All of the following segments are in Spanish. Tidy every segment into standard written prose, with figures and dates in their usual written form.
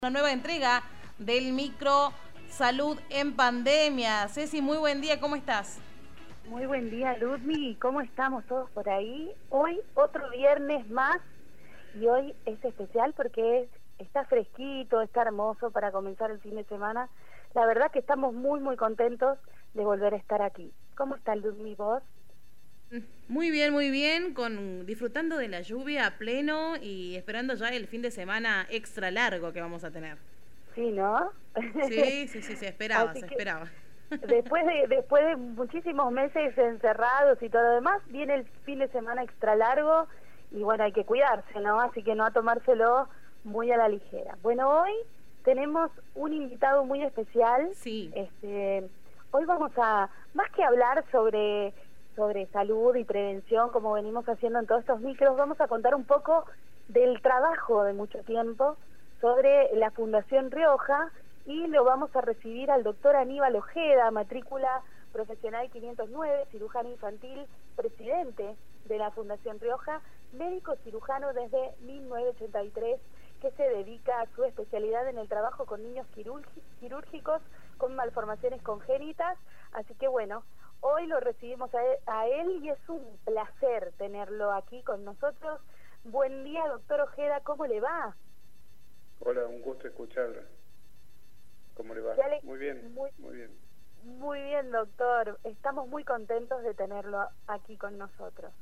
Una nueva entrega del micro Salud en Pandemia. Ceci, muy buen día, ¿cómo estás? Muy buen día, Ludmi. ¿Cómo estamos todos por ahí? Hoy otro viernes más y hoy es especial porque está fresquito, está hermoso para comenzar el fin de semana. La verdad que estamos muy contentos de volver a estar aquí. ¿Cómo está, Ludmi, vos? Muy bien, disfrutando de la lluvia a pleno y esperando ya el fin de semana extra largo que vamos a tener. Sí, ¿no? Sí, se esperaba, Así se que esperaba. después de muchísimos meses encerrados y todo lo demás, viene el fin de semana extra largo y bueno, hay que cuidarse, ¿no? Así que no a tomárselo muy a la ligera. Bueno, hoy tenemos un invitado muy especial. Sí. Hoy vamos a, más que hablar sobre salud y prevención, como venimos haciendo en todos estos micros, vamos a contar un poco del trabajo de mucho tiempo sobre la Fundación Rioja, y lo vamos a recibir al doctor Aníbal Ojeda, matrícula profesional 509, cirujano infantil, presidente de la Fundación Rioja, médico cirujano desde 1983, que se dedica a su especialidad en el trabajo con niños quirúrgicos con malformaciones congénitas. Así que bueno, hoy lo recibimos a él y es un placer tenerlo aquí con nosotros. Buen día, doctor Ojeda, ¿cómo le va? Hola, un gusto escucharla. ¿Cómo le va? Muy bien, muy bien. Muy bien, doctor. Estamos muy contentos de tenerlo aquí con nosotros.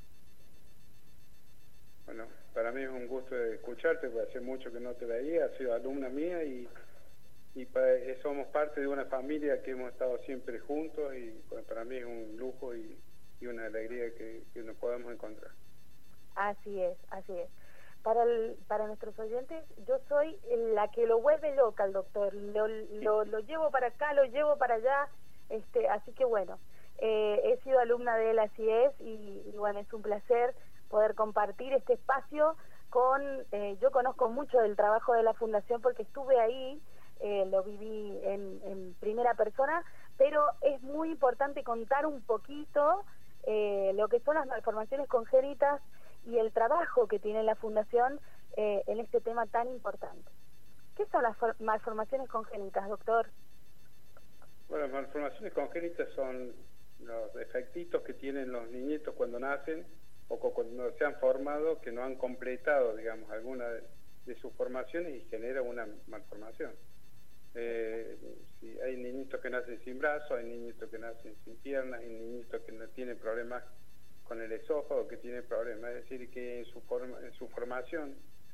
Bueno, para mí es un gusto escucharte, porque hace mucho que no te veía, has sido alumna mía y somos parte de una familia que hemos estado siempre juntos y bueno, para mí es un lujo y una alegría que nos podamos encontrar. Así es, así es. Para nuestros oyentes, yo soy la que lo vuelve loca al doctor, lo llevo para acá, lo llevo para allá, así que bueno, he sido alumna de él, así es, y bueno, es un placer poder compartir este espacio yo conozco mucho del trabajo de la Fundación porque estuve ahí, lo viví en primera persona, pero es muy importante contar un poquito lo que son las malformaciones congénitas y el trabajo que tiene la Fundación en este tema tan importante. ¿Qué son las malformaciones congénitas, doctor? Bueno, las malformaciones congénitas son los defectitos que tienen los niñitos cuando nacen o cuando se han formado, que no han completado, digamos, alguna de sus formaciones y genera una malformación. Si hay niñitos que nacen sin brazos, hay niñitos que nacen sin piernas, hay niñitos que no tienen problemas con el esófago, que tiene problemas, es decir, que en su formación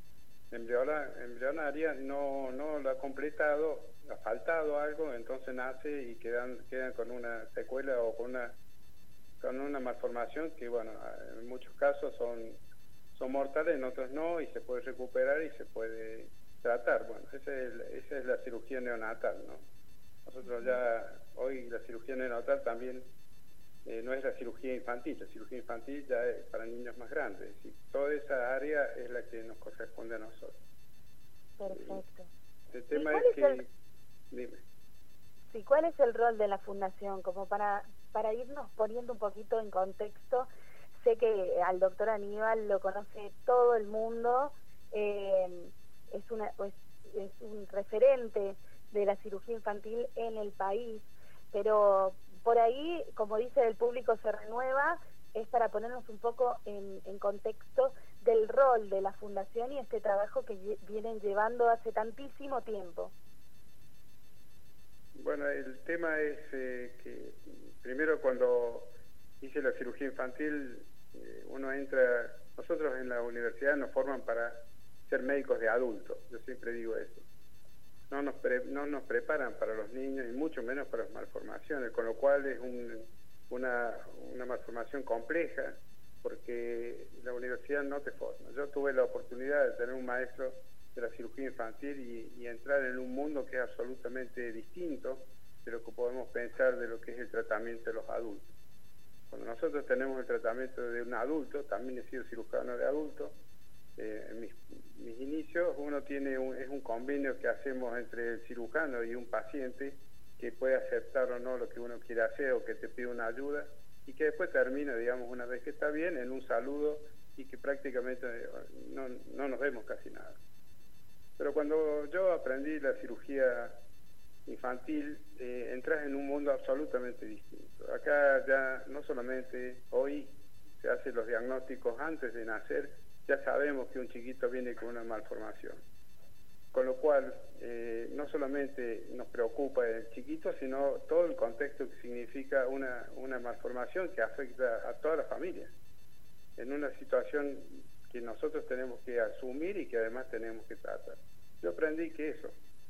embrionaria no lo ha completado, ha faltado algo, entonces nace y quedan con una secuela o con una malformación que, bueno, en muchos casos son mortales, en otros no, y se puede recuperar y se puede tratar. Bueno, esa es la cirugía neonatal, ¿no? Nosotros ya, hoy la cirugía neonatal también no es la cirugía infantil ya es para niños más grandes, y toda esa área es la que nos corresponde a nosotros. Perfecto. El tema es que... Dime. Sí, ¿cuál es el rol de la Fundación? Como para irnos poniendo un poquito en contexto, sé que al doctor Aníbal lo conoce todo el mundo, es un referente de la cirugía infantil en el país, pero por ahí, como dice, el público se renueva, es para ponernos un poco en contexto del rol de la Fundación y este trabajo que vienen llevando hace tantísimo tiempo. Bueno, el tema es que primero cuando hice la cirugía infantil, uno entra, nosotros en la universidad nos forman para ser médicos de adultos, yo siempre digo eso. No nos preparan para los niños y mucho menos para las malformaciones, con lo cual es una malformación compleja porque la universidad no te forma. Yo tuve la oportunidad de tener un maestro de la cirugía infantil y entrar en un mundo que es absolutamente distinto de lo que podemos pensar de lo que es el tratamiento de los adultos. Cuando nosotros tenemos el tratamiento de un adulto, también he sido cirujano de adultos, en mis inicios uno es un convenio que hacemos entre el cirujano y un paciente que puede aceptar o no lo que uno quiere hacer o que te pide una ayuda y que después termina, digamos, una vez que está bien, en un saludo y que prácticamente no nos vemos casi nada. Pero cuando yo aprendí la cirugía infantil, entras en un mundo absolutamente distinto. Acá ya no solamente hoy se hacen los diagnósticos antes de nacer, ya sabemos que un chiquito viene con una malformación. Con lo cual, no solamente nos preocupa el chiquito, sino todo el contexto que significa una malformación que afecta a toda la familia, en una situación que nosotros tenemos que asumir y que además tenemos que tratar. Yo aprendí que eso,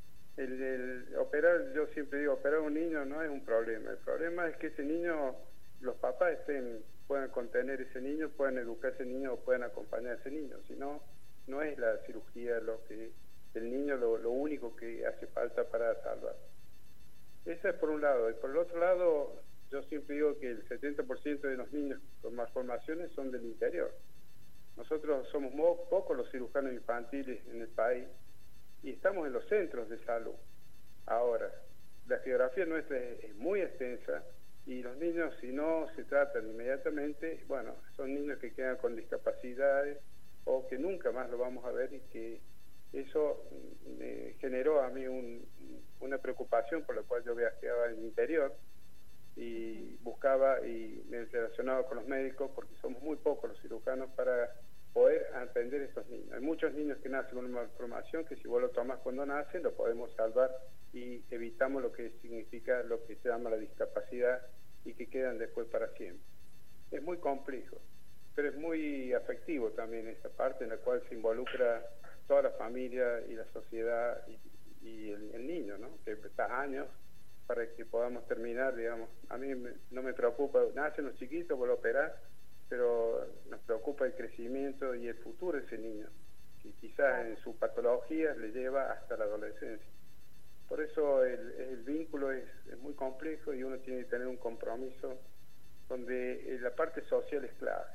el operar, yo siempre digo, operar a un niño no es un problema. El problema es que ese niño, los papás puedan contener ese niño, puedan educar a ese niño o puedan acompañar a ese niño. Si no, no es la cirugía el niño lo único que hace falta para salvar. Eso es por un lado. Y por el otro lado, yo siempre digo que el 70% de los niños con malformaciones son del interior. Nosotros somos pocos los cirujanos infantiles en el país y estamos en los centros de salud. Ahora, la geografía nuestra es muy extensa y los niños, si no se tratan inmediatamente, bueno, son niños que quedan con discapacidades o que nunca más lo vamos a ver, y que eso me generó a mí una preocupación, por la cual yo viajaba en el interior y buscaba y me relacionaba con los médicos, porque somos muy pocos los cirujanos para poder atender a estos niños. Hay muchos niños que nacen con una malformación que si vos lo tomás cuando nacen lo podemos salvar y evitamos lo que significa lo que se llama la discapacidad y que quedan después para siempre. Es muy complejo, pero es muy afectivo también esta parte en la cual se involucra toda la familia y la sociedad y el niño, ¿no? Que está años para que podamos terminar, digamos. A mí no me preocupa, nacen los chiquitos, vuelvo a operar, pero nos preocupa el crecimiento y el futuro de ese niño, que quizás en su patología le lleva hasta la adolescencia. Por eso el vínculo es muy complejo y uno tiene que tener un compromiso donde la parte social es clave.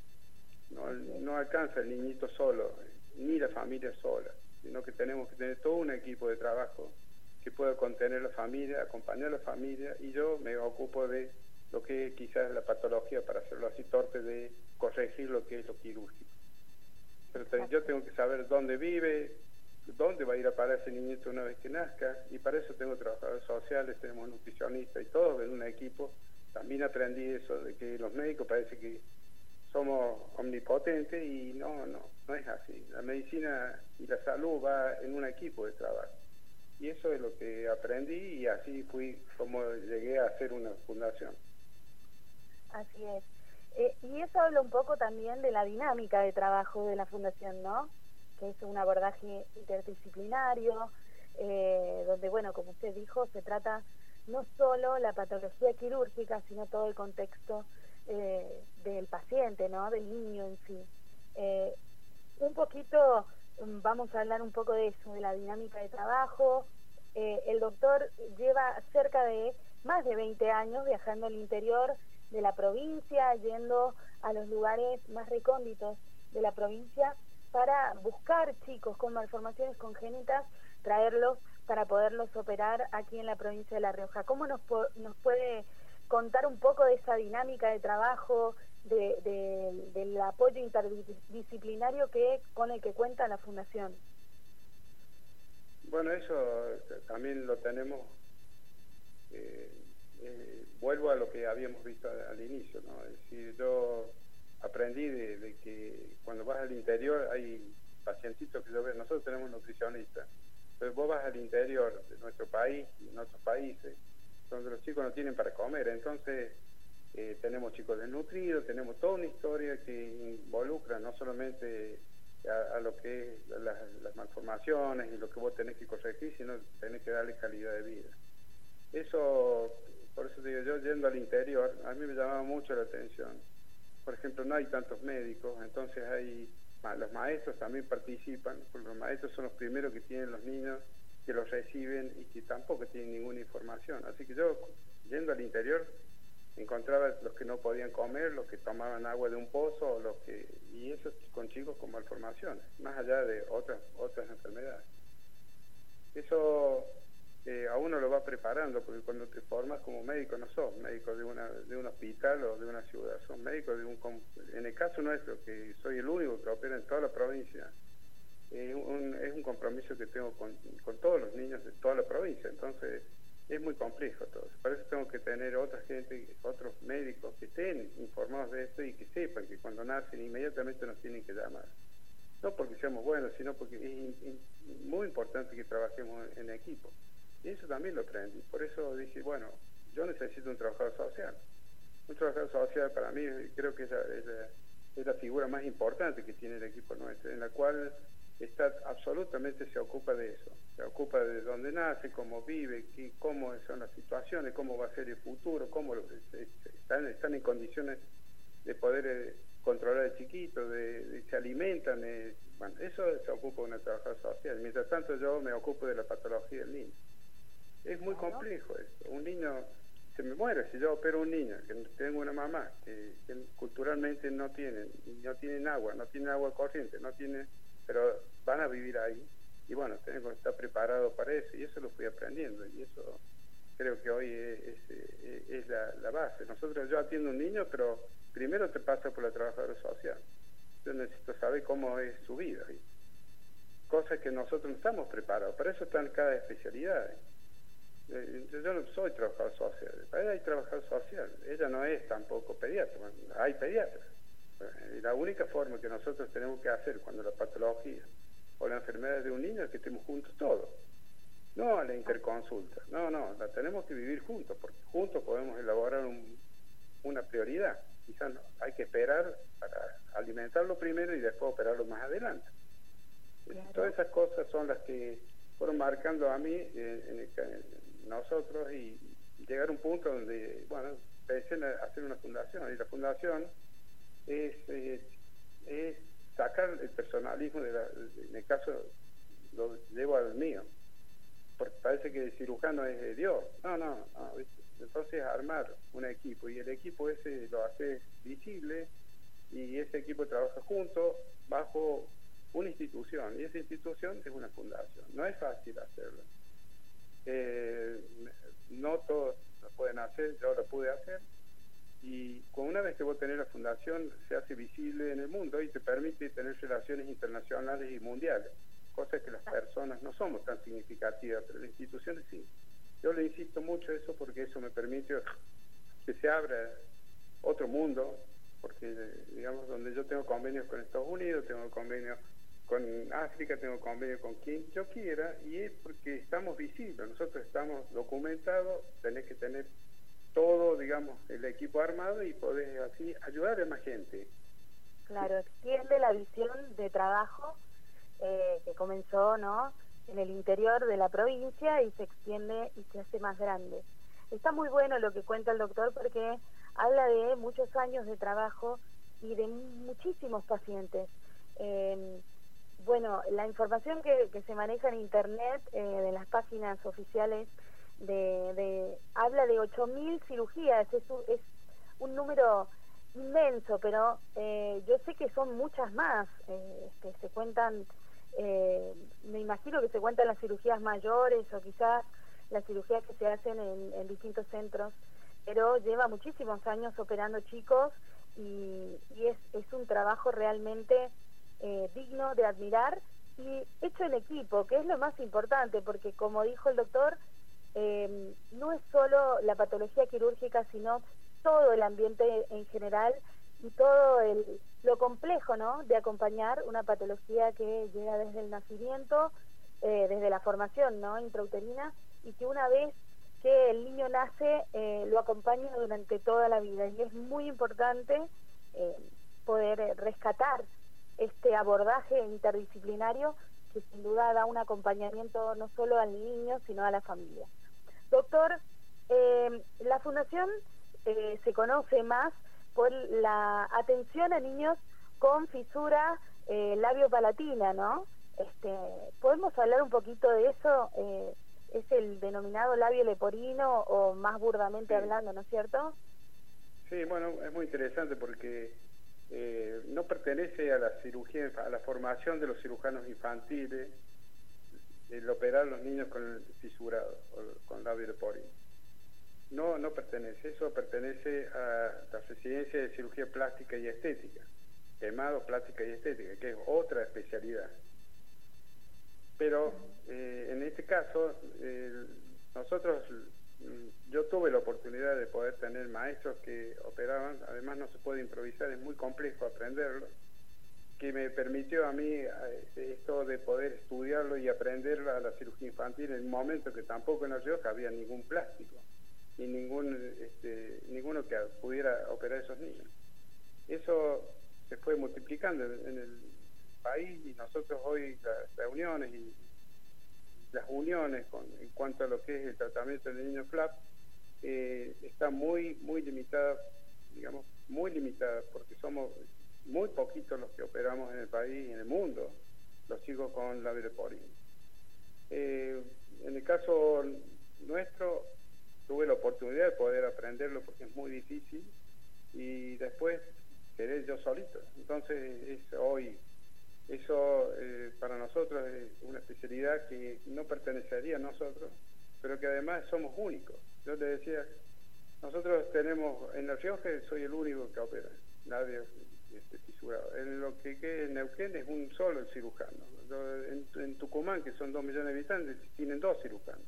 No alcanza el niñito solo, ni la familia sola, sino que tenemos que tener todo un equipo de trabajo que pueda contener la familia, acompañar a la familia, y yo me ocupo de lo que quizás es la patología, para hacerlo así torpe, de corregir lo que es lo quirúrgico. Pero yo tengo que saber dónde vive, dónde va a ir a parar ese niñito una vez que nazca, y para eso tengo trabajadores sociales, tenemos nutricionistas y todos en un equipo. También aprendí eso, de que los médicos parece que somos omnipotentes y no es así. La medicina y la salud va en un equipo de trabajo. Y eso es lo que aprendí y así fui como llegué a hacer una fundación. Así es. Y eso habla un poco también de la dinámica de trabajo de la fundación, ¿no? Que es un abordaje interdisciplinario, donde, bueno, como usted dijo, se trata no solo la patología quirúrgica, sino todo el contexto del paciente, ¿no? Del niño en sí. Un poquito, vamos a hablar un poco de eso, de la dinámica de trabajo. El doctor lleva cerca de más de 20 años viajando al interior de la provincia, yendo a los lugares más recónditos de la provincia para buscar chicos con malformaciones congénitas, traerlos para poderlos operar aquí en la provincia de La Rioja. ¿Cómo nos puede contar un poco de esa dinámica de trabajo, del apoyo interdisciplinario con el que cuenta la Fundación? Bueno, eso también lo tenemos. Vuelvo a lo que habíamos visto al inicio, ¿no? Es decir, yo aprendí de que cuando vas al interior hay pacientitos que yo veo. Nosotros tenemos nutricionistas, pero vos vas al interior de nuestro país y en otros países donde los chicos no tienen para comer. Entonces tenemos chicos desnutridos, tenemos toda una historia que involucra no solamente a lo que es las malformaciones y lo que vos tenés que corregir, sino tenés que darle calidad de vida. Eso, por eso digo yo, yendo al interior, a mí me llamaba mucho la atención. Por ejemplo, no hay tantos médicos, entonces los maestros también participan, porque los maestros son los primeros que tienen los niños, que los reciben y que tampoco tienen ninguna información. Así que yo, yendo al interior, encontraba los que no podían comer, los que tomaban agua de un pozo, y eso con chicos con malformaciones, más allá de otras enfermedades. Eso a uno lo va preparando, porque cuando te formas como médico no sos médico de un hospital o de una ciudad, sos médico en el caso nuestro, que soy el único que opera en toda la provincia, es un compromiso que tengo con todos los niños de toda la provincia, entonces es muy complejo todo. Por eso tengo que tener otra gente, otros médicos que estén informados de esto y que sepan que cuando nacen inmediatamente nos tienen que llamar. No porque seamos buenos, sino porque es muy importante que trabajemos en equipo. Y eso también lo aprendí. Por eso dije, bueno, yo necesito un trabajador social. Un trabajador social para mí creo que es la figura más importante que tiene el equipo nuestro, en la cual absolutamente se ocupa de eso. Se ocupa de dónde nace, cómo vive, cómo son las situaciones, cómo va a ser el futuro, cómo están en condiciones de poder controlar al chiquito, de se alimentan. Bueno, eso se ocupa una trabajadora social. Mientras tanto yo me ocupo de la patología del niño. Es muy complejo eso. Un niño se me muere si yo opero a un niño, que tengo una mamá que culturalmente no tienen agua, no tienen agua corriente, pero van a vivir ahí. Y bueno, tengo que estar preparado para eso, y eso lo fui aprendiendo, y eso creo que hoy es la base. Yo atiendo a un niño, pero primero te pasa por la trabajadora social. Yo necesito saber cómo es su vida, ¿sí? Cosas que nosotros no estamos preparados, para eso están cada especialidad. Yo no soy trabajador social, para ella hay trabajador social, ella no es tampoco pediatra, hay pediatras. Y la única forma que nosotros tenemos que hacer cuando la patología o la enfermedad de un niño es que estemos juntos todos, no a la interconsulta, no, la tenemos que vivir juntos, porque juntos podemos elaborar una prioridad. Quizás no, hay que esperar para alimentarlo primero y después operarlo más adelante. Claro. Todas esas cosas son las que fueron marcando a mí, nosotros, y llegar a un punto donde, bueno, pensé en hacer una fundación, y la fundación es sacar el personalismo en el caso lo llevo al mío, porque parece que el cirujano es de Dios. No, ¿viste? Entonces armar un equipo, y el equipo ese lo hace visible, y ese equipo trabaja juntos bajo una institución, y esa institución es una fundación. No es fácil hacerlo, no todos lo pueden hacer, yo lo pude hacer, y una vez que vos tenés la fundación se hace visible en el mundo y te permite tener relaciones internacionales y mundiales, cosas que las personas no somos tan significativas, pero las instituciones sí. Yo le insisto mucho eso porque eso me permite que se abra otro mundo, porque digamos, donde yo tengo convenios con Estados Unidos, tengo convenios con África, tengo convenios con quien yo quiera, y es porque estamos visibles, nosotros estamos documentados, tenés que tener todo, digamos, el equipo armado y podés así ayudar a más gente. Claro, extiende la visión de trabajo que comenzó, ¿no?, en el interior de la provincia, y se extiende y se hace más grande. Está muy bueno lo que cuenta el doctor, porque habla de muchos años de trabajo y de muchísimos pacientes. Bueno, la información que se maneja en internet, de las páginas oficiales, habla de 8.000 cirugías. Es un número inmenso, pero yo sé que son muchas más. Se cuentan, me imagino que se cuentan las cirugías mayores, o quizás las cirugías que se hacen en distintos centros, pero lleva muchísimos años operando chicos, y es un trabajo realmente digno de admirar, y hecho en equipo, que es lo más importante, porque como dijo el doctor, no es solo la patología quirúrgica, sino todo el ambiente en general, y todo lo complejo, ¿no?, de acompañar una patología que llega desde el nacimiento, desde la formación, ¿no?, intrauterina, y que una vez que el niño nace, lo acompaña durante toda la vida. Y es muy importante poder rescatar este abordaje interdisciplinario, que sin duda da un acompañamiento no solo al niño, sino a la familia. Doctor, la Fundación se conoce más por la atención a niños con fisura labio-palatina, ¿no? ¿Podemos hablar un poquito de eso? Es el denominado labio leporino, o más burdamente hablando, ¿no es cierto? Sí, bueno, es muy interesante porque no pertenece a la cirugía, a la formación de los cirujanos infantiles, el operar a los niños con el fisurado, o con labio leporino. No pertenece, eso pertenece a la residencia de cirugía plástica y estética, quemado, plástica y estética, que es otra especialidad. Pero en este caso, yo tuve la oportunidad de poder tener maestros que operaban, además no se puede improvisar, es muy complejo aprenderlo, que me permitió a mí esto de poder estudiarlo y aprender a la cirugía infantil en un momento que tampoco en La Rioja había ningún plástico, ni ninguno que pudiera operar a esos niños. Eso se fue multiplicando en el país, y nosotros hoy las reuniones y las uniones en cuanto a lo que es el tratamiento del niño FLAP está muy limitada, digamos, muy limitada, porque somos muy poquitos los que operamos en el país y en el mundo los chicos con labio leporino. En el caso nuestro tuve la oportunidad de poder aprenderlo porque es muy difícil, y después quedé yo solito. Entonces eso para nosotros es una especialidad que no pertenecería a nosotros, pero que además somos únicos. Yo te decía, nosotros tenemos, en La Rioja soy el único que opera labio fisurado. En lo que es Neuquén es un solo el cirujano. En Tucumán, que son 2 millones de habitantes, tienen 2 cirujanos.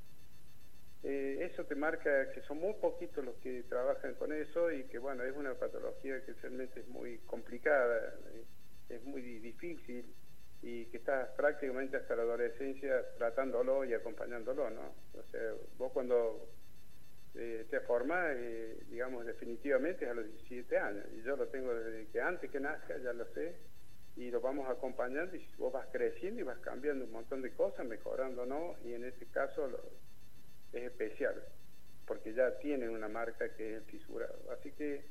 Eso te marca que son muy poquitos los que trabajan con eso, y que bueno, es una patología que realmente es muy complicada, es muy difícil, y que estás prácticamente hasta la adolescencia tratándolo y acompañándolo, ¿no? O sea, vos cuando te formás, digamos, definitivamente es a los 17 años, y yo lo tengo desde que antes que nazca, ya lo sé, y lo vamos acompañando, y vos vas creciendo y vas cambiando un montón de cosas, mejorando, ¿no? Y en este caso es especial, porque ya tiene una marca que es el fisurado. Así que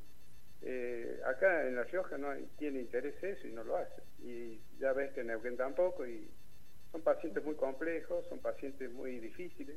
acá en La Rioja no tiene interés eso y no lo hace. Y ya ves que en Neuquén tampoco, y son pacientes muy complejos, son pacientes muy difíciles,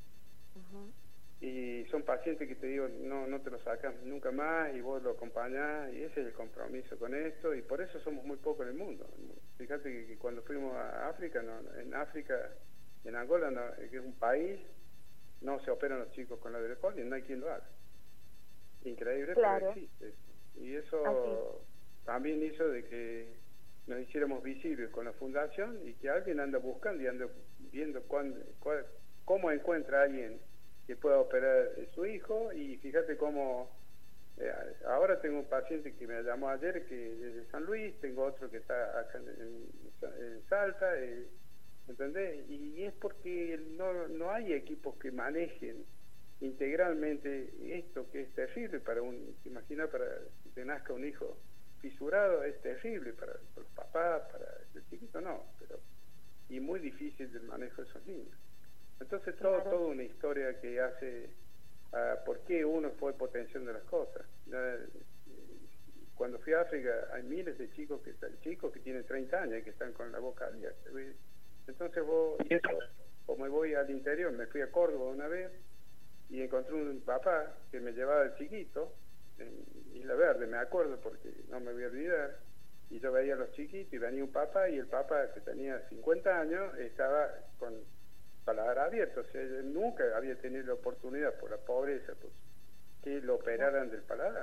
y son pacientes que te digo, no te lo sacan nunca más, y vos lo acompañás, y ese es el compromiso con esto, y por eso somos muy pocos en el mundo. Fíjate que cuando fuimos a África, en África, en Angola, que es un país, no se operan los chicos con labio leporino, no hay quien lo haga. Increíble, claro. Pero existe. Y eso también hizo de que nos hiciéramos visibles con la fundación, y que alguien anda buscando y anda viendo cómo encuentra a alguien que pueda operar a su hijo. Y fíjate cómo ahora tengo un paciente que me llamó ayer, que es de San Luis, tengo otro que está acá en Salta, ¿entendés? Y es porque no hay equipos que manejen integralmente esto, que es terrible para imagina, para que te nazca un hijo fisurado, es terrible para los papás, para el chiquito no, y muy difícil el manejo de esos niños. Entonces toda una historia que hace por qué uno fue potenciando las cosas. Cuando fui a África hay miles de chicos que tienen 30 años y que están con la boca abierta. Entonces o me voy al interior, me fui a Córdoba una vez y encontré un papá que me llevaba el chiquito en Isla Verde, me acuerdo porque no me voy a olvidar, y yo veía a los chiquitos y venía un papá, y el papá, que tenía 50 años, estaba con paladar abierto. O sea, él nunca había tenido la oportunidad, por la pobreza, pues, que lo operaran del paladar.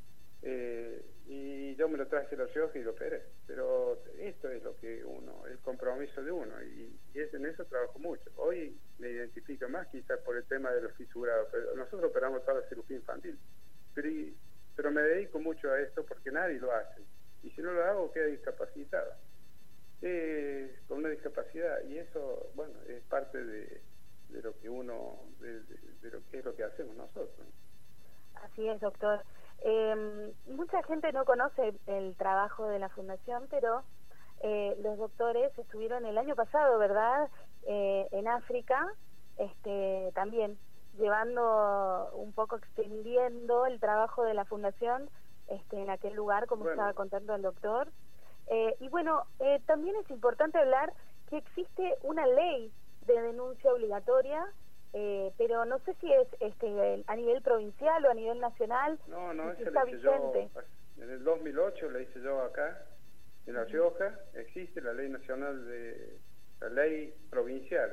Y yo me lo traje a La Rioja y lo operé. Pero esto es lo que el compromiso de uno, y en eso trabajo mucho. Hoy me identifico más quizás por el tema de los fisurados, pero nosotros operamos toda la cirugía infantil. Pero me dedico mucho a esto porque nadie lo hace. Y si no lo hago, queda discapacitado. Con una discapacidad, y eso, bueno, es parte de lo que de lo que es lo que hacemos nosotros. Así es, doctor. Mucha gente no conoce el trabajo de la fundación, pero los doctores estuvieron el año pasado, ¿verdad?, en África, también llevando un poco, extendiendo el trabajo de la fundación en aquel lugar, como estaba contando el doctor. Y bueno, también es importante hablar que existe una ley de denuncia obligatoria, pero no sé si es a nivel provincial o a nivel nacional. No, si esa está la hice yo vigente. en el 2008, la hice yo acá en La Rioja. Existe la ley nacional, la ley provincial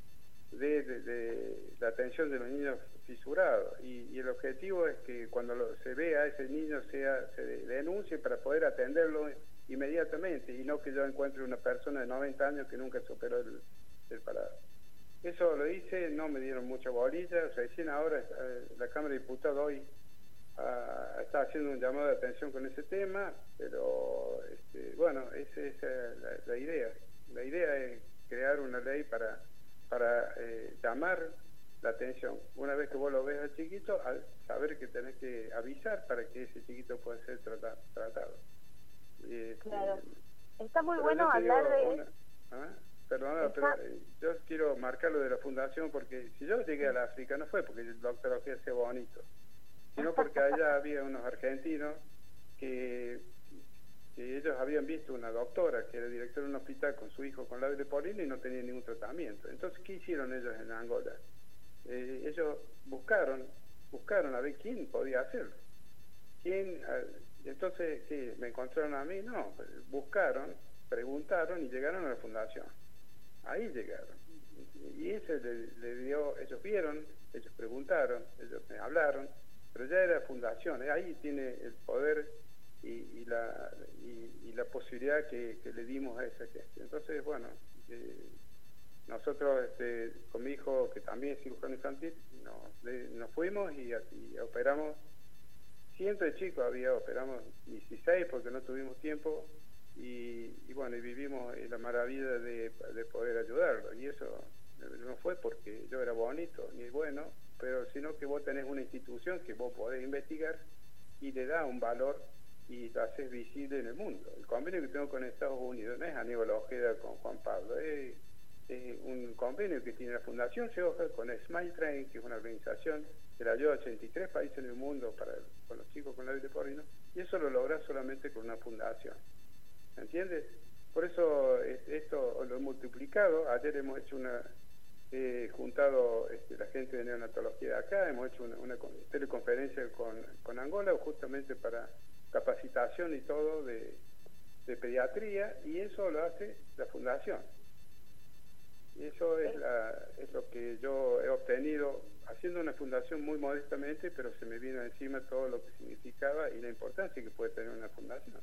de la atención de los niños fisurados, y el objetivo es que cuando se vea a ese niño se denuncie para poder atenderlo inmediatamente, y no que yo encuentre una persona de 90 años que nunca se operó el parado. Eso lo hice, no me dieron mucha bolilla, recién ahora la Cámara de Diputados hoy está haciendo un llamado de atención con ese tema, pero bueno, esa es la idea. La idea es crear una ley para llamar la atención. Una vez que vos lo ves al chiquito, al saber que tenés que avisar para que ese chiquito pueda ser tratado. Claro. Está muy bueno hablar de... Perdona, pero yo quiero marcar lo de la fundación, porque si yo llegué al África no fue porque el doctor Ojeda sea bonito, sino porque allá había unos argentinos que ellos habían visto una doctora que era directora de un hospital con su hijo con labio leporino y no tenía ningún tratamiento. Entonces, ¿qué hicieron ellos en Angola? Ellos buscaron a ver quién podía hacerlo. Entonces, ¿qué? ¿Me encontraron a mí? No, buscaron, preguntaron y llegaron a la fundación. Ahí llegaron. Y ese le dio, ellos vieron, ellos preguntaron, ellos me hablaron, pero ya era fundación. Ahí tiene el poder y la posibilidad que le dimos a esa gente. Entonces, bueno, nosotros con mi hijo, que también es cirujano infantil, nos fuimos y operamos cientos de chicos, operamos 16 porque no tuvimos tiempo, y bueno, y vivimos la maravilla de poder ayudarlo. Y eso no fue porque yo era bonito ni bueno, pero sino que vos tenés una institución que vos podés investigar y le da un valor y lo haces visible en el mundo. El convenio que tengo con Estados Unidos no es Aníbal Ojeda con Juan Pablo, es un convenio que tiene la Fundación Rioja con Smile Train, que es una organización que la ayuda a 83 países en el mundo con los chicos con labio leporino, y eso lo logras solamente con una fundación. ¿Me entiendes? Por eso esto lo he multiplicado. Ayer hemos hecho juntado la gente de neonatología de acá, hemos hecho una teleconferencia con Angola justamente para capacitación y todo de pediatría, y eso lo hace la fundación. Y eso es lo que yo he obtenido haciendo una fundación muy modestamente, pero se me vino encima todo lo que significaba y la importancia que puede tener una fundación.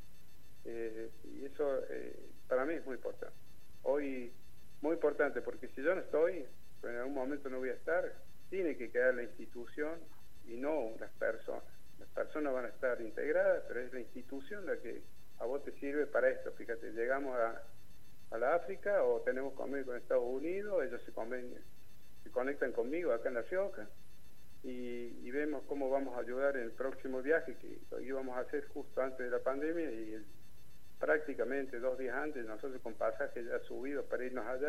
Y eso para mí es muy importante. Hoy, muy importante, porque si yo no estoy, pues en algún momento no voy a estar, tiene que quedar la institución y no las personas. Las personas van a estar integradas, pero es la institución la que a vos te sirve para esto. Fíjate, llegamos a la África o tenemos convenio con Estados Unidos, ellos se conectan conmigo acá en La Rioja y vemos cómo vamos a ayudar en el próximo viaje que lo íbamos a hacer justo antes de la pandemia, y prácticamente 2 días antes, nosotros con pasajes ya subidos para irnos allá,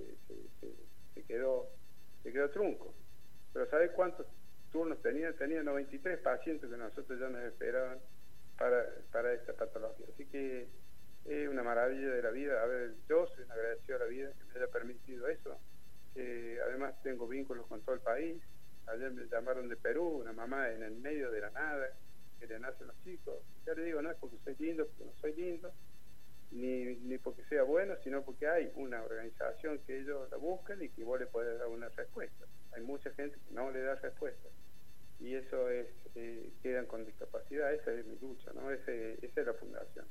se quedó trunco. Pero ¿sabes cuántos turnos tenía? Tenía 93 pacientes que nosotros ya nos esperaban para esta patología. Así que es una maravilla de la vida. A ver, yo soy un agradecido a la vida que me haya permitido eso. Además tengo vínculos con todo el país. Ayer me llamaron de Perú, una mamá en el medio de la nada, que le nacen los chicos. Ya le digo, no es porque soy lindo, porque no soy lindo, ni porque sea bueno, sino porque hay una organización que ellos la buscan y que vos le podés dar una respuesta. Hay mucha gente que no le da respuesta, y eso es, quedan con discapacidad. Esa es mi lucha, ¿no? Esa es la fundación.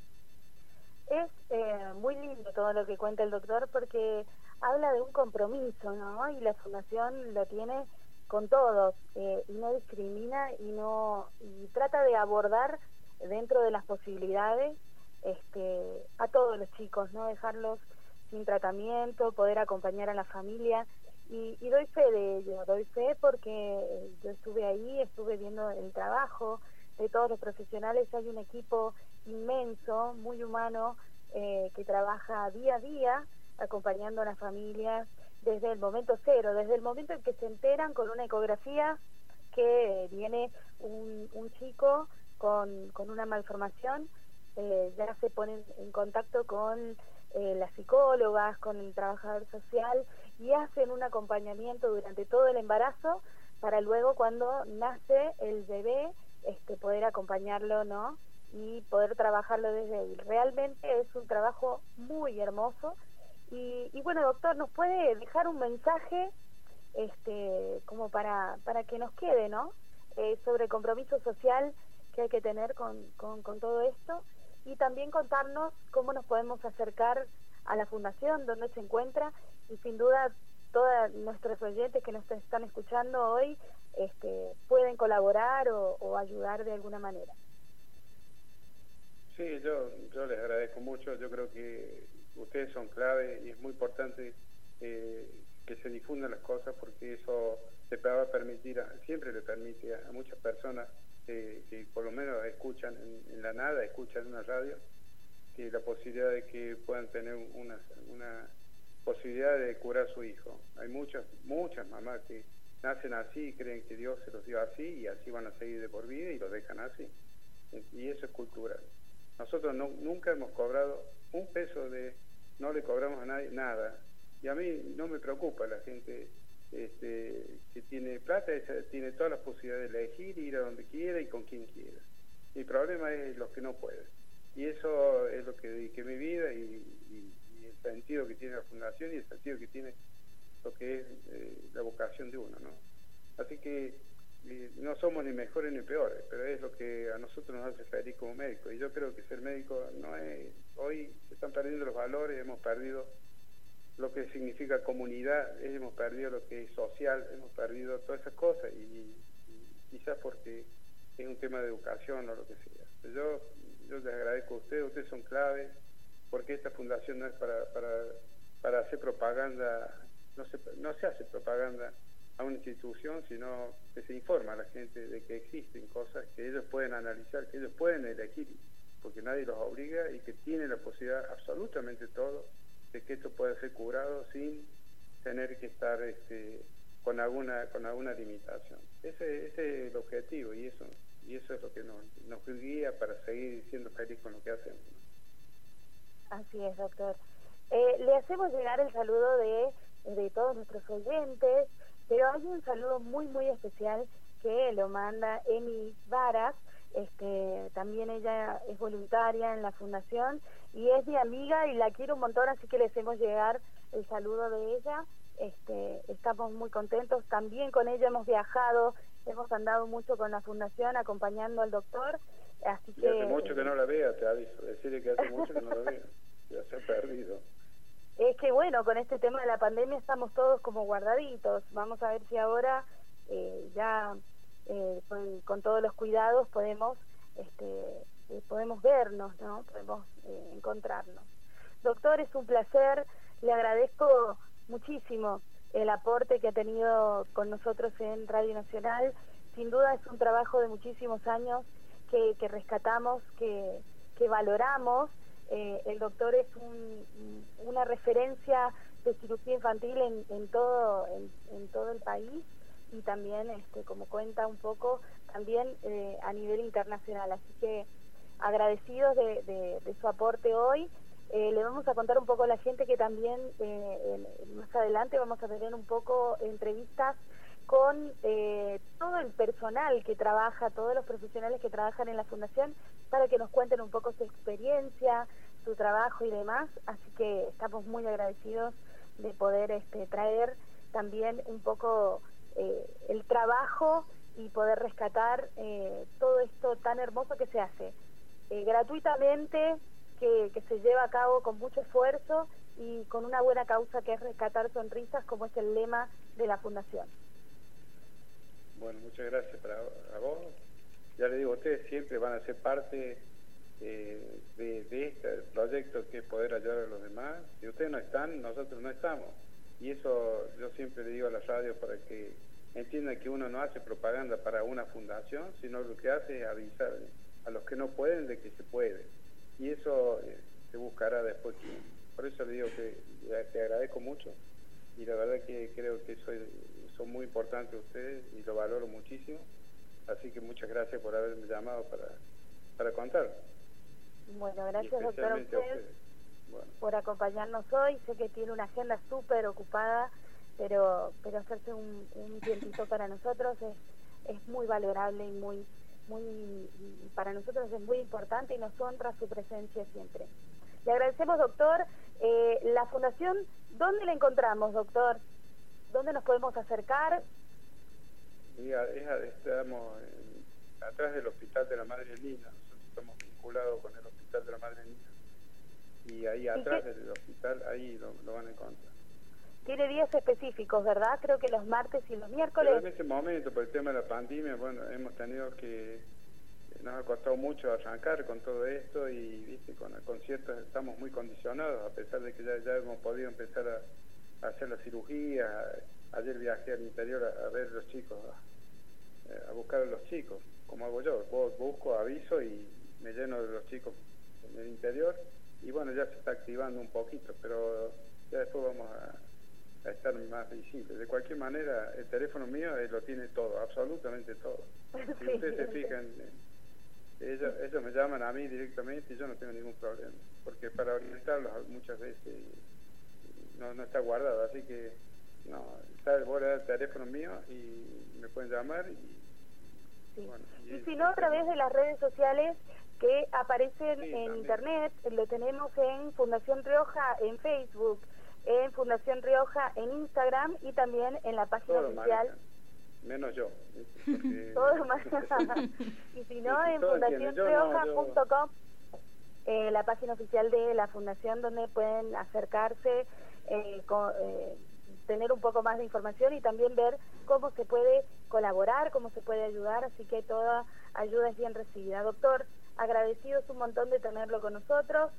Es muy lindo todo lo que cuenta el doctor, porque habla de un compromiso, ¿no? Y la fundación lo tiene con todos, y no discrimina y trata de abordar dentro de las posibilidades a todos los chicos, no dejarlos sin tratamiento, poder acompañar a la familia, y doy fe de ello, doy fe porque yo estuve ahí, estuve viendo el trabajo de todos los profesionales. Hay un equipo inmenso, muy humano, que trabaja día a día acompañando a las familias desde el momento cero, desde el momento en que se enteran con una ecografía que viene un chico con una malformación. Ya se ponen en contacto con las psicólogas, con el trabajador social, y hacen un acompañamiento durante todo el embarazo para luego, cuando nace el bebé, poder acompañarlo, ¿no? Y poder trabajarlo desde ahí. Realmente es un trabajo muy hermoso. Y bueno, doctor, ¿nos puede dejar un mensaje como para que nos quede, ¿no? Sobre el compromiso social que hay que tener con todo esto, y también contarnos cómo nos podemos acercar a la fundación, dónde se encuentra y sin duda todos nuestros oyentes que nos están escuchando hoy pueden colaborar o ayudar de alguna manera. Sí, yo les agradezco mucho. Yo creo que ustedes son clave y es muy importante que se difundan las cosas, porque eso le va a permitir, siempre le permite a muchas personas que por lo menos escuchan en la nada, escuchan una radio, que la posibilidad de que puedan tener una posibilidad de curar a su hijo. Hay muchas mamás que nacen así y creen que Dios se los dio así y así van a seguir de por vida y los dejan así. Y eso es cultural. Nosotros nunca hemos cobrado un peso no le cobramos a nadie nada. Y a mí no me preocupa la gente que tiene plata, tiene todas las posibilidades de elegir, ir a donde quiera y con quien quiera. Mi problema es los que no pueden. Y eso es lo que dediqué mi vida y el sentido que tiene la fundación y el sentido que tiene lo que es la vocación de uno, ¿no? Así que no somos ni mejores ni peores, pero es lo que a nosotros nos hace feliz como médicos. Y yo creo que ser médico no es... Hoy se están perdiendo los valores, hemos perdido lo que significa comunidad, hemos perdido lo que es social, hemos perdido todas esas cosas y quizás porque es un tema de educación o lo que sea. Yo les agradezco a ustedes son claves, porque esta fundación no es para hacer propaganda, no se hace propaganda a una institución, sino que se informa a la gente de que existen cosas que ellos pueden analizar, que ellos pueden elegir, porque nadie los obliga y que tienen la posibilidad absolutamente todo de que esto pueda ser curado sin tener que estar con alguna limitación. Ese es el objetivo y eso es lo que nos guía para seguir siendo felices con lo que hacemos. Así es, doctor. Le hacemos llegar el saludo de todos nuestros oyentes, pero hay un saludo muy, muy especial que lo manda Emi Varas. También ella es voluntaria en la fundación y es mi amiga y la quiero un montón, así que le hacemos llegar el saludo de ella. Estamos muy contentos, también con ella hemos viajado, hemos andado mucho con la fundación acompañando al doctor, así que... hace mucho que no la vea, te aviso, decirle que hace mucho que no la veo, ya se ha perdido. Es que bueno, con este tema de la pandemia estamos todos como guardaditos, vamos a ver si ahora con todos los cuidados podemos vernos, ¿no? Podemos encontrarnos. Doctor, es un placer, le agradezco muchísimo el aporte que ha tenido con nosotros en Radio Nacional. Sin duda es un trabajo de muchísimos años que rescatamos, que valoramos. El doctor es una referencia de cirugía infantil en todo el país y también, como cuenta un poco, también a nivel internacional. Así que agradecidos de su aporte hoy. Le vamos a contar un poco a la gente que también más adelante vamos a tener un poco entrevistas con todo el personal que trabaja, todos los profesionales que trabajan en la fundación, para que nos cuenten un poco su experiencia, su trabajo y demás. Así que estamos muy agradecidos de poder traer también un poco el trabajo y poder rescatar todo esto tan hermoso que se hace gratuitamente, que se lleva a cabo con mucho esfuerzo y con una buena causa, que es rescatar sonrisas, como es el lema de la fundación. Bueno, muchas gracias a vos. Ya le digo, ustedes siempre van a ser parte de este proyecto, que es poder ayudar a los demás. Si ustedes no están, nosotros no estamos. Y eso yo siempre le digo a la radio, para que entiendan que uno no hace propaganda para una fundación, sino lo que hace es avisar a los que no pueden de que se puede. Y eso se buscará después. Por eso le digo que te agradezco mucho y la verdad que creo que son muy importantes ustedes y lo valoro muchísimo. Así que muchas gracias por haberme llamado para contar. Bueno, gracias, doctor, a usted por acompañarnos hoy. Sé que tiene una agenda súper ocupada, pero hacerse un tiempito para nosotros es muy valorable y muy para nosotros es muy importante y nos honra su presencia siempre. Le agradecemos, doctor. La fundación, ¿dónde la encontramos, doctor? ¿Dónde nos podemos acercar? Estamos atrás del Hospital de la Madre Elina. Nosotros estamos vinculados con el Hospital de la Madre Elina. Y ahí atrás del hospital, ahí lo van a encontrar. tiene días específicos, ¿verdad? Creo que los martes y los miércoles. Pero en este momento, por el tema de la pandemia, bueno, hemos tenido que... Nos ha costado mucho arrancar con todo esto y, viste, con el concierto estamos muy condicionados, a pesar de que ya hemos podido empezar a hacer la cirugía. Ayer viajé al interior a ver a los chicos, a buscar a los chicos, como hago yo. Busco, aviso y me lleno de los chicos en el interior y bueno, ya se está activando un poquito, pero ya después vamos a estar más visibles. De cualquier manera, el teléfono mío lo tiene todo, absolutamente todo. Si Sí. ustedes se fijan, ellos me llaman a mí directamente y yo no tengo ningún problema, porque para orientarlos muchas veces no está guardado, así que no, voy a dar el teléfono mío y me pueden llamar Sí. bueno, Y si no, a través de las redes sociales que aparecen Sí, en también. internet, lo tenemos en Fundación Rioja en Facebook, en Fundación Rioja en Instagram y también en la página todos oficial. manejan, menos yo, porque... Todos manejan. Y si no, Sí, en todos entienden. Yo no, fundacionrioja.com, la página oficial de la Fundación, donde pueden acercarse, tener un poco más de información y también ver cómo se puede colaborar, cómo se puede ayudar, así que toda ayuda es bien recibida. Doctor, agradecidos un montón de tenerlo con nosotros.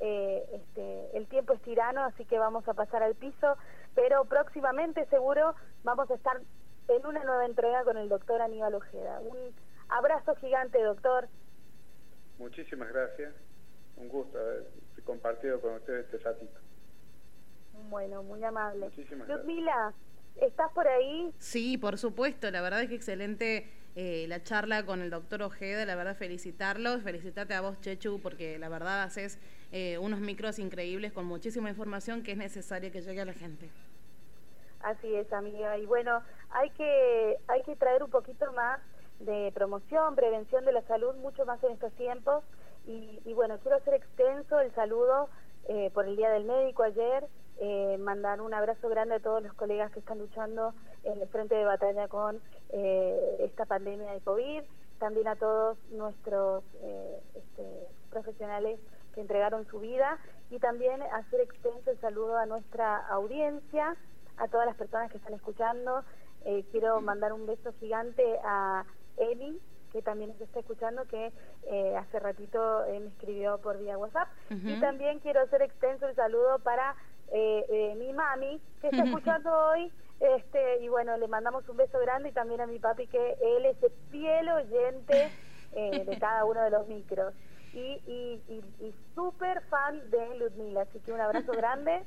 El tiempo es tirano, así que vamos a pasar al piso, pero próximamente seguro vamos a estar en una nueva entrega con el doctor Aníbal Ojeda. Un abrazo gigante, doctor. Muchísimas gracias, un gusto haber compartido con ustedes este ratito. Bueno, muy amable. Muchísimas gracias. Ludmila, ¿estás por ahí? Sí, por supuesto, la verdad es que excelente la charla con el doctor Ojeda, la verdad felicitarte a vos, Chechu, porque la verdad haces unos micros increíbles con muchísima información que es necesaria que llegue a la gente. Así es, amiga. Y bueno, hay que traer un poquito más de promoción, prevención de la salud, mucho más en estos tiempos. Y bueno, quiero hacer extenso el saludo por el Día del Médico ayer, mandar un abrazo grande a todos los colegas que están luchando en el frente de batalla con esta pandemia de COVID, también a todos nuestros profesionales que entregaron su vida y también hacer extenso el saludo a nuestra audiencia, a todas las personas que están escuchando. Quiero mandar un beso gigante a Eli, que también nos está escuchando, que hace ratito me escribió por vía WhatsApp. Y también quiero hacer extenso el saludo para mi mami, que está escuchando hoy, y bueno, le mandamos un beso grande, y también a mi papi, que él es el fiel oyente de cada uno de los micros. Y súper fan de Ludmila, así que un abrazo grande.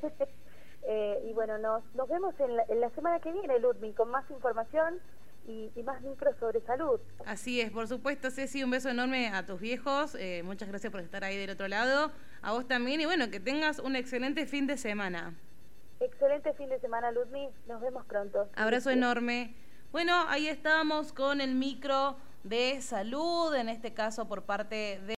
Y bueno, nos vemos en la semana que viene, Ludmi, con más información y más micros sobre salud. Así es, por supuesto, Ceci, un beso enorme a tus viejos, muchas gracias por estar ahí del otro lado, a vos también, y bueno, que tengas un excelente fin de semana. Excelente fin de semana, Ludmi, nos vemos pronto. Abrazo enorme. Bueno, ahí estábamos con el micro de salud, en este caso por parte de